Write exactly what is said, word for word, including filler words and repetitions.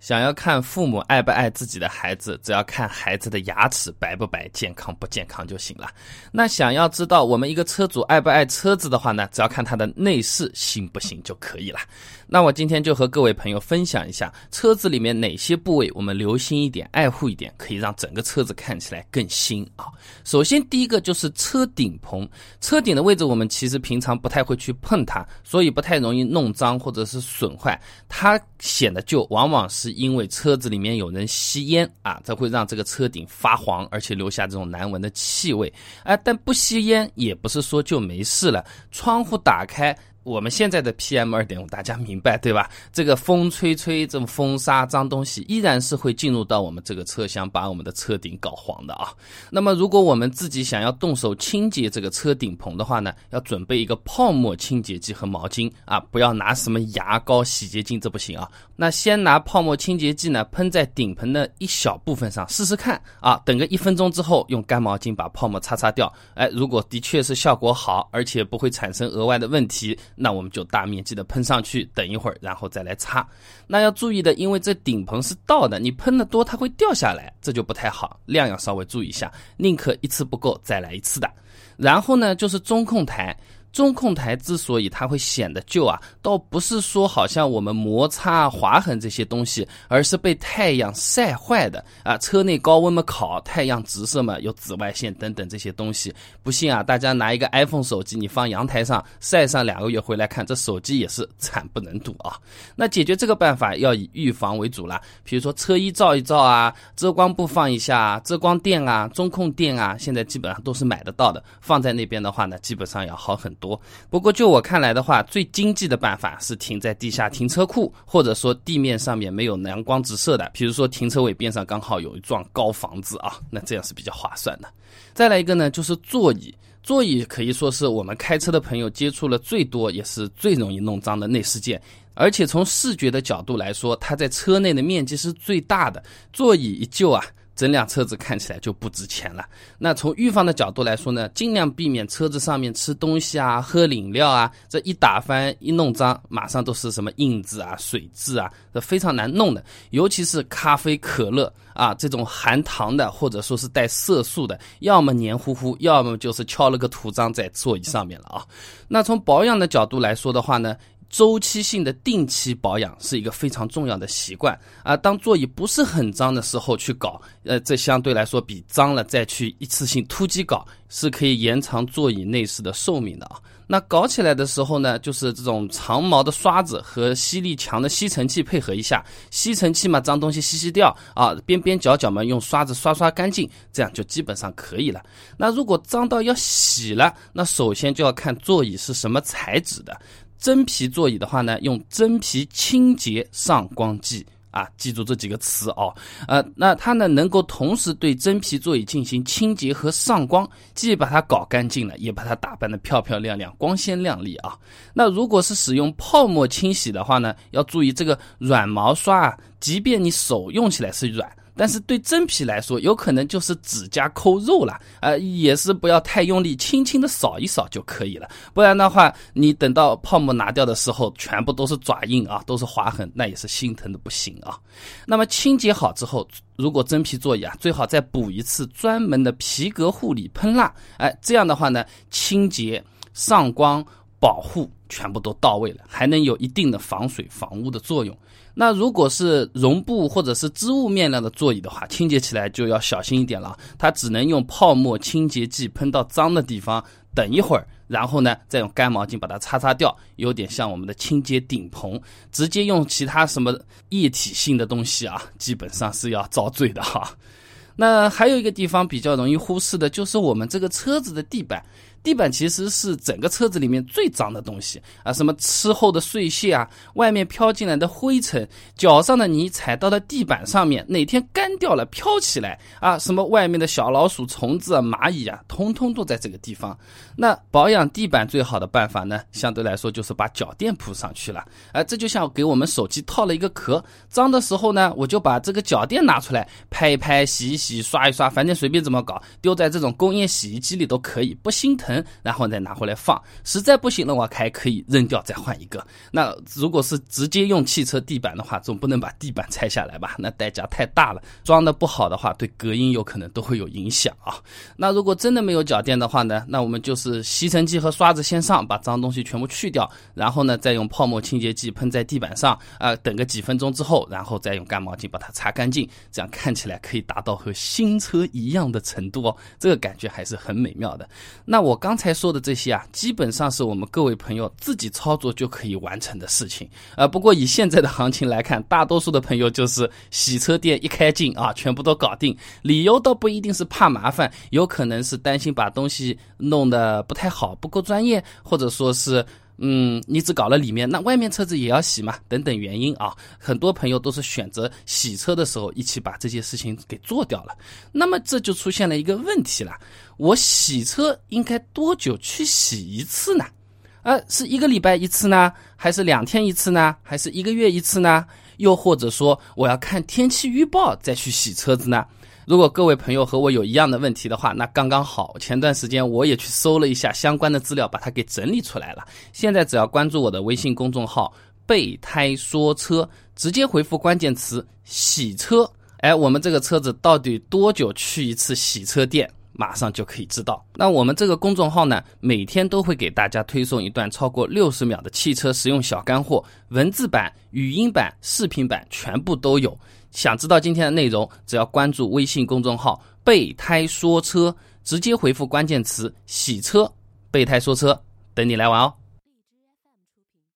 想要看父母爱不爱自己的孩子，只要看孩子的牙齿白不白、健康不健康就行了。那想要知道我们一个车主爱不爱车子的话呢，只要看他的内饰新不新就可以了。那我今天就和各位朋友分享一下车子里面哪些部位我们留心一点、爱护一点，可以让整个车子看起来更新啊。首先第一个就是车顶棚，车顶的位置我们其实平常不太会去碰它，所以不太容易弄脏或者是损坏。它显得旧往往是因为车子里面有人吸烟啊，这会让这个车顶发黄，而且留下这种难闻的气味啊。但不吸烟也不是说就没事了，窗户打开，我们现在的 P M 二点五 大家明白对吧？这个风吹吹，这种风沙脏东西依然是会进入到我们这个车厢，把我们的车顶搞黄的啊。那么如果我们自己想要动手清洁这个车顶棚的话呢，要准备一个泡沫清洁剂和毛巾啊，不要拿什么牙膏、洗洁精，这不行啊。那先拿泡沫清洁剂呢喷在顶棚的一小部分上试试看啊，等个一分钟之后用干毛巾把泡沫擦擦掉。哎，如果的确是效果好，而且不会产生额外的问题，那我们就大面积的喷上去，等一会儿然后再来擦。那要注意的，因为这顶棚是倒的，你喷的多它会掉下来，这就不太好，量要稍微注意一下，宁可一次不够再来一次的。然后呢就是中控台，中控台之所以它会显得旧啊，倒不是说好像我们摩擦划痕这些东西，而是被太阳晒坏的啊。车内高温嘛烤，太阳直射嘛有紫外线等等这些东西。不信啊，大家拿一个 iPhone 手机你放阳台上晒上两个月回来看，这手机也是惨不忍睹啊。那解决这个办法要以预防为主啦，比如说车衣罩一罩啊，遮光布放一下，遮光垫啊，中控垫啊，现在基本上都是买得到的，放在那边的话呢基本上要好很多。不过就我看来的话，最经济的办法是停在地下停车库，或者说地面上面没有阳光直射的，比如说停车位边上刚好有一幢高房子啊，那这样是比较划算的。再来一个呢就是座椅，座椅可以说是我们开车的朋友接触了最多也是最容易弄脏的内饰件，而且从视觉的角度来说，它在车内的面积是最大的，座椅一旧啊，整辆车子看起来就不值钱了。那从预防的角度来说呢，尽量避免车子上面吃东西啊、喝饮料啊，这一打翻一弄脏，马上都是什么印子啊、水渍啊，这非常难弄的。尤其是咖啡、可乐啊，这种含糖的或者说是带色素的，要么黏糊糊，要么就是敲了个图章在座椅上面了啊。那从保养的角度来说的话呢，周期性的定期保养是一个非常重要的习惯啊。当座椅不是很脏的时候去搞，呃，这相对来说比脏了再去一次性突击搞，是可以延长座椅内饰的寿命的啊。那搞起来的时候呢，就是这种长毛的刷子和吸力强的吸尘器配合一下，吸尘器嘛脏东西吸吸掉啊，边边角角嘛用刷子刷刷干净，这样就基本上可以了。那如果脏到要洗了，那首先就要看座椅是什么材质的。真皮座椅的话呢，用真皮清洁上光剂啊，记住这几个词哦。呃，那它呢能够同时对真皮座椅进行清洁和上光，既把它搞干净了，也把它打扮得漂漂亮亮、光鲜亮丽啊。那如果是使用泡沫清洗的话呢，要注意这个软毛刷啊，即便你手用起来是软，但是对真皮来说有可能就是指甲抠肉了，呃，也是不要太用力，轻轻的扫一扫就可以了。不然的话，你等到泡沫拿掉的时候全部都是爪印啊，都是划痕，那也是心疼的不行啊。那么清洁好之后，如果真皮座椅啊，最好再补一次专门的皮革护理喷蜡，哎，这样的话呢，清洁、上光、保护全部都到位了，还能有一定的防水防污的作用。那如果是绒布或者是织物面料的座椅的话，清洁起来就要小心一点了，它只能用泡沫清洁剂喷到脏的地方，等一会儿，然后呢再用干毛巾把它擦擦掉，有点像我们的清洁顶棚。直接用其他什么液体性的东西啊，基本上是要遭罪的哈。那还有一个地方比较容易忽视的，就是我们这个车子的地板。地板其实是整个车子里面最脏的东西啊，什么吃后的碎屑啊，外面飘进来的灰尘，脚上的泥踩到了地板上面，哪天干掉了飘起来啊，什么外面的小老鼠、虫子啊、蚂蚁啊，通通都在这个地方。那保养地板最好的办法呢，相对来说就是把脚垫铺上去了啊，这就像给我们手机套了一个壳，脏的时候呢，我就把这个脚垫拿出来拍一拍、洗一洗、刷一刷，反正随便怎么搞，丢在这种工业洗衣机里都可以，不心疼。 门，然后再拿回来放。实在不行的话，还可以扔掉再换一个。那如果是直接用汽车地板的话，总不能把地板拆下来吧？那代价太大了，装的不好的话，对隔音有可能都会有影响啊。那如果真的没有脚垫的话呢，那我们就是吸尘器和刷子先上，把脏东西全部去掉，然后呢再用泡沫清洁剂喷在地板上啊、呃，等个几分钟之后，然后再用干毛巾把它擦干净，这样看起来可以达到和新车一样的程度哦，这个感觉还是很美妙的。那我刚才说的这些啊，基本上是我们各位朋友自己操作就可以完成的事情。呃，不过以现在的行情来看，大多数的朋友就是洗车店一开进啊，全部都搞定。理由倒不一定是怕麻烦，有可能是担心把东西弄得不太好，不够专业，或者说是嗯，你只搞了里面，那外面车子也要洗嘛，等等原因啊，很多朋友都是选择洗车的时候一起把这些事情给做掉了。那么这就出现了一个问题了，我洗车应该多久去洗一次呢？呃，是一个礼拜一次呢，还是两天一次呢，还是一个月一次呢？又或者说我要看天气预报再去洗车子呢？如果各位朋友和我有一样的问题的话，那刚刚好，前段时间我也去搜了一下相关的资料，把它给整理出来了。现在只要关注我的微信公众号备胎说车，直接回复关键词洗车，哎，我们这个车子到底多久去一次洗车店，马上就可以知道。那我们这个公众号呢，每天都会给大家推送一段超过六十秒的汽车实用小干货，文字版、语音版、视频版全部都有。想知道今天的内容，只要关注微信公众号备胎说车，直接回复关键词洗车，备胎说车，等你来玩哦。